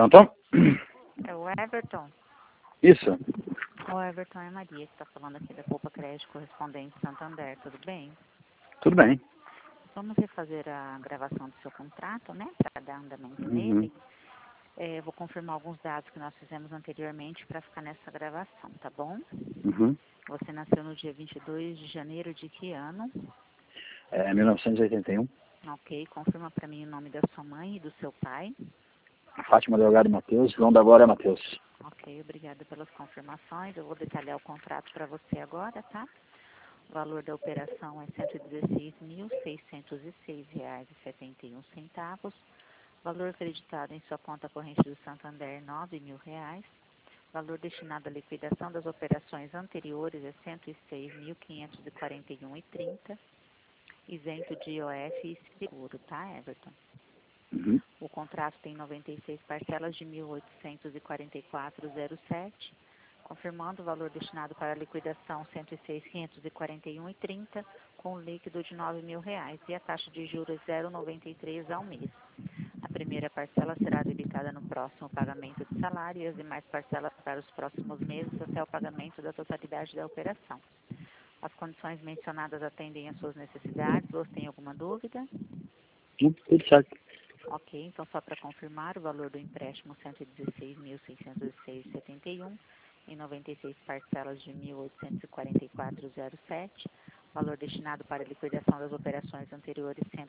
Pronto? É o Everton. Isso. O Everton é Maria, que está falando aqui da Poupa Crédito Correspondente Santander, tudo bem? Tudo bem. Vamos refazer a gravação do seu contrato, né, para dar andamento Uhum. nele. Vou confirmar alguns dados que nós fizemos anteriormente para ficar nessa gravação, tá bom? Uhum. Você nasceu no dia 22 de janeiro de que ano? 1981. Ok, confirma para mim o nome da sua mãe e do seu pai. Fátima Delgado Matheus. João da Glória Matheus. Ok, obrigada pelas confirmações. Eu vou detalhar o contrato para você agora, tá? O valor da operação é R$ 116.606,71. Valor acreditado em sua conta corrente do Santander, R$ 9.000. Valor destinado à liquidação das operações anteriores é R$ 106.541,30, isento de IOF e seguro, tá, Everton? Uhum. O contrato tem 96 parcelas de 1.844,07, confirmando o valor destinado para a liquidação R$ 106.541,30, com líquido de R$ 9.000 e a taxa de juros 0,93 ao mês. A primeira parcela será debitada no próximo pagamento de salário e as demais parcelas para os próximos meses até o pagamento da totalidade da operação. As condições mencionadas atendem às suas necessidades. Você tem alguma dúvida? Tudo certo. Ok, então só para confirmar, o valor do empréstimo R$ 116.606,71 em 96 parcelas de R$ 1.844,07, valor destinado para a liquidação das operações anteriores R$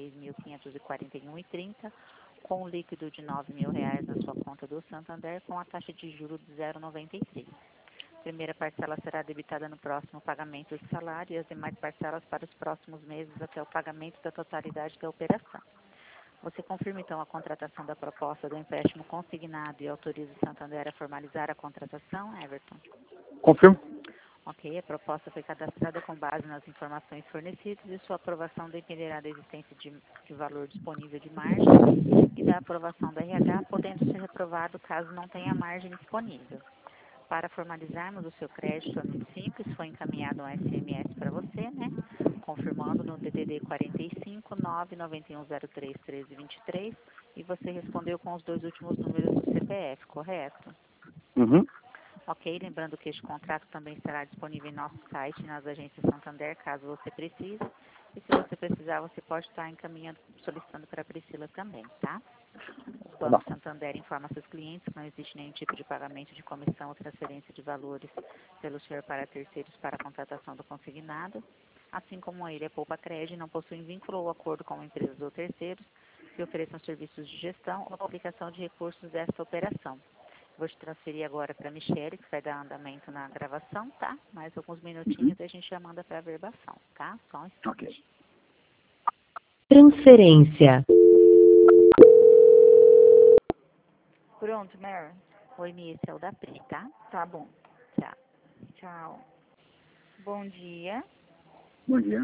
106.541,30, com líquido de R$ 9.000 na sua conta do Santander, com a taxa de juros de 0,93. A primeira parcela será debitada no próximo pagamento de salário e as demais parcelas para os próximos meses até o pagamento da totalidade da operação. Você confirma, então, a contratação da proposta do empréstimo consignado e autoriza o Santander a formalizar a contratação, Everton? Confirmo. Ok, a proposta foi cadastrada com base nas informações fornecidas e sua aprovação dependerá da existência de valor disponível de margem e da aprovação da RH, podendo ser reprovado caso não tenha margem disponível. Para formalizarmos o seu crédito, é muito simples, foi encaminhado um SMS para você, né? Confirmando no DDD 45 99103 1323 e você respondeu com os 2 últimos números do CPF, correto? Uhum. Ok, lembrando que este contrato também estará disponível em nosso site e nas agências Santander, caso você precise. E se você precisar, você pode estar encaminhando, solicitando para a Priscila também, tá? O Banco Santander informa seus clientes que não existe nenhum tipo de pagamento de comissão ou transferência de valores pelo senhor para terceiros para a contratação do consignado. Assim como ele, a Poupa Crédito não possui vínculo ou acordo com empresas ou terceiros que ofereçam serviços de gestão ou aplicação de recursos desta operação. Vou te transferir agora para a Michele, que vai dar andamento na gravação, tá? Mais alguns minutinhos e a gente já manda para a verbação, tá? Só um instante. Ok. Transferência. Pronto, Mary? Oi, Mi, esse é o da Pri, tá? Tá bom. Tchau. Tchau. Bom dia. Bom dia.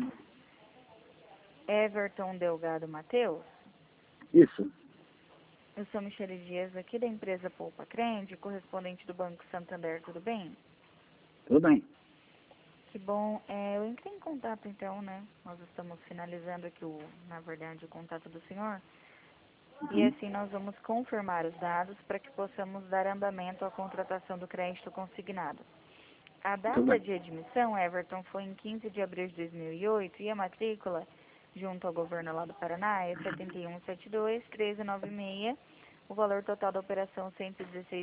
Everton Delgado Matheus. Isso. Eu sou Michele Dias, aqui da empresa Poupa Crédito, correspondente do Banco Santander, tudo bem? Tudo bem. Que bom. Eu entrei em contato então, né? Nós estamos finalizando aqui, na verdade, o contato do senhor. E assim nós vamos confirmar os dados para que possamos dar andamento à contratação do crédito consignado. A Tudo data bem. de admissão, Everton, foi em 15 de abril de 2008 e a matrícula, junto ao governo lá do Paraná, é 7172-1396. O valor total da operação, R$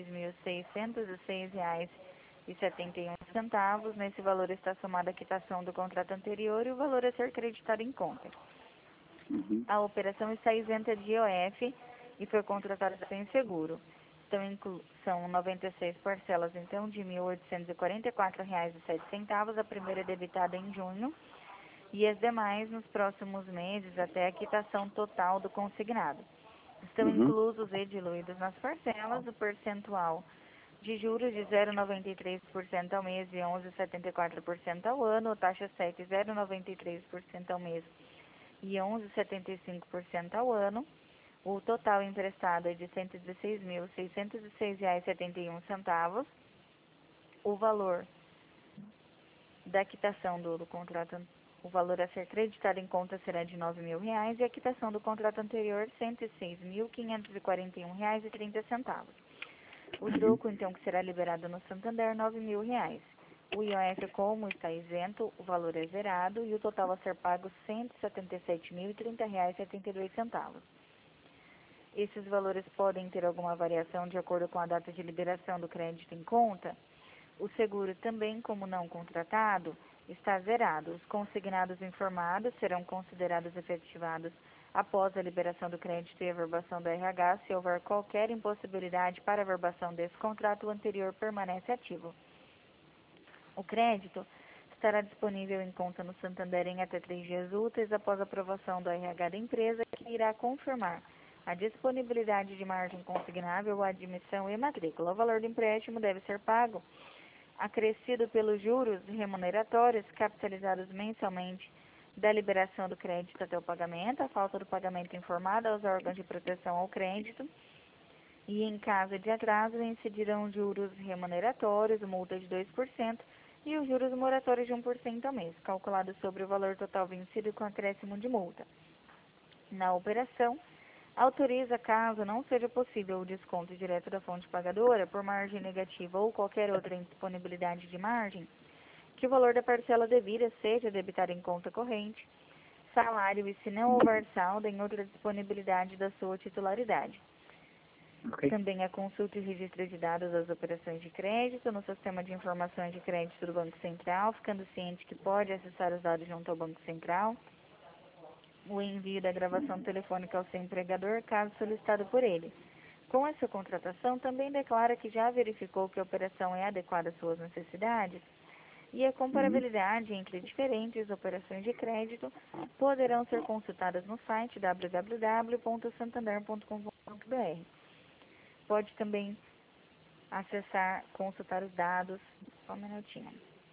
116.606,71. Nesse valor está somada a quitação do contrato anterior e o valor a ser creditado em conta. Uhum. A operação está isenta de IOF e foi contratada sem seguro. São 96 parcelas, então, de R$ 1.844,07, a primeira debitada em junho, e as demais nos próximos meses, até a quitação total do consignado. Estão Uhum. inclusos e diluídos nas parcelas o percentual de juros de 0,93% ao mês e 11,74% ao ano, taxa 7, 0,93% ao mês e 11,75% ao ano. O total emprestado é de R$ 116.606,71. O valor da quitação do contrato O valor a ser creditado em conta será de R$ 9.000 e a quitação do contrato anterior R$ 106.541,30. O troco, então, que será liberado no Santander, R$ 9.000. O IOF, como está isento, o valor é zerado e o total a ser pago R$ 177.030,72. Esses valores podem ter alguma variação de acordo com a data de liberação do crédito em conta. O seguro também, como não contratado, está zerado. Os consignados informados serão considerados efetivados após a liberação do crédito e a verbação do RH. Se houver qualquer impossibilidade para a verbação desse contrato, o anterior permanece ativo. O crédito estará disponível em conta no Santander em até 3 dias úteis após a aprovação do RH da empresa, que irá confirmar a disponibilidade de margem consignável, admissão e matrícula. O valor do empréstimo deve ser pago acrescido pelos juros remuneratórios capitalizados mensalmente da liberação do crédito até o pagamento, a falta do pagamento informada aos órgãos de proteção ao crédito, e em caso de atraso incidirão juros remuneratórios, multa de 2% e os juros moratórios de 1% ao mês, calculados sobre o valor total vencido com acréscimo de multa. Na operação, autoriza, caso não seja possível o desconto direto da fonte pagadora por margem negativa ou qualquer outra indisponibilidade de margem, que o valor da parcela devida seja debitado em conta corrente, salário e, se não houver saldo, em outra disponibilidade da sua titularidade. Ok. Também a consulta e registro de dados das operações de crédito no sistema de informações de crédito do Banco Central, ficando ciente que pode acessar os dados junto ao Banco Central. O envio da gravação telefônica ao seu empregador, caso solicitado por ele. Com essa contratação, também declara que já verificou que a operação é adequada às suas necessidades e a comparabilidade entre diferentes operações de crédito poderão ser consultadas no site www.santander.com.br. Pode também acessar, consultar os dados. Só um minutinho.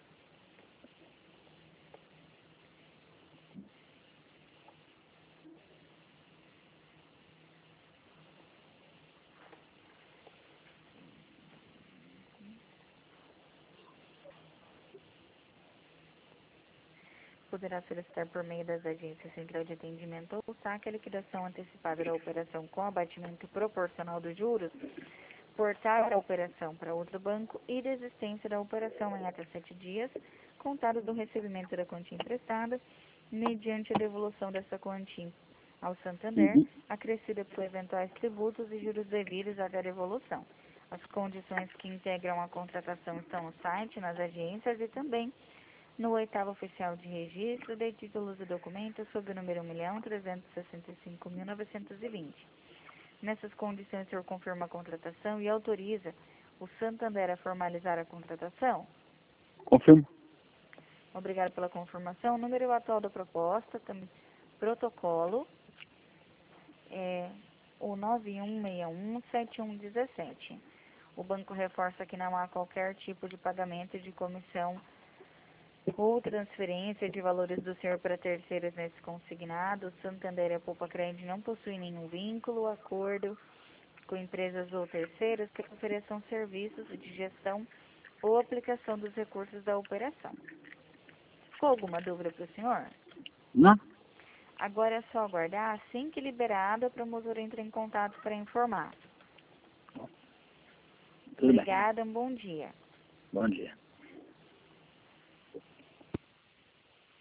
Poderá solicitar por meio das agências central de atendimento ou saque a liquidação antecipada da operação com abatimento proporcional dos juros, portar a operação para outro banco e desistência da operação em até 7 dias, contados do recebimento da quantia emprestada, mediante a devolução dessa quantia ao Santander, acrescida por eventuais tributos e juros devidos até a devolução. As condições que integram a contratação estão no site, nas agências e também no 8º Oficial de Registro de Títulos e Documentos, sob o número 1.365.920. Nessas condições, o senhor confirma a contratação e autoriza o Santander a formalizar a contratação? Confirmo. Obrigado pela confirmação. O número atual da proposta, também, protocolo, é o 91617117. O banco reforça que não há qualquer tipo de pagamento de comissão ou transferência de valores do senhor para terceiros nesse consignado. O Santander e a Poupa Crédito não possuem nenhum vínculo, acordo com empresas ou terceiros que ofereçam serviços de gestão ou aplicação dos recursos da operação. Ficou alguma dúvida para o senhor? Não? Agora é só aguardar. Assim que liberado, a promotora entra em contato para informar. Tudo bem. Obrigada, um bom dia. Bom dia.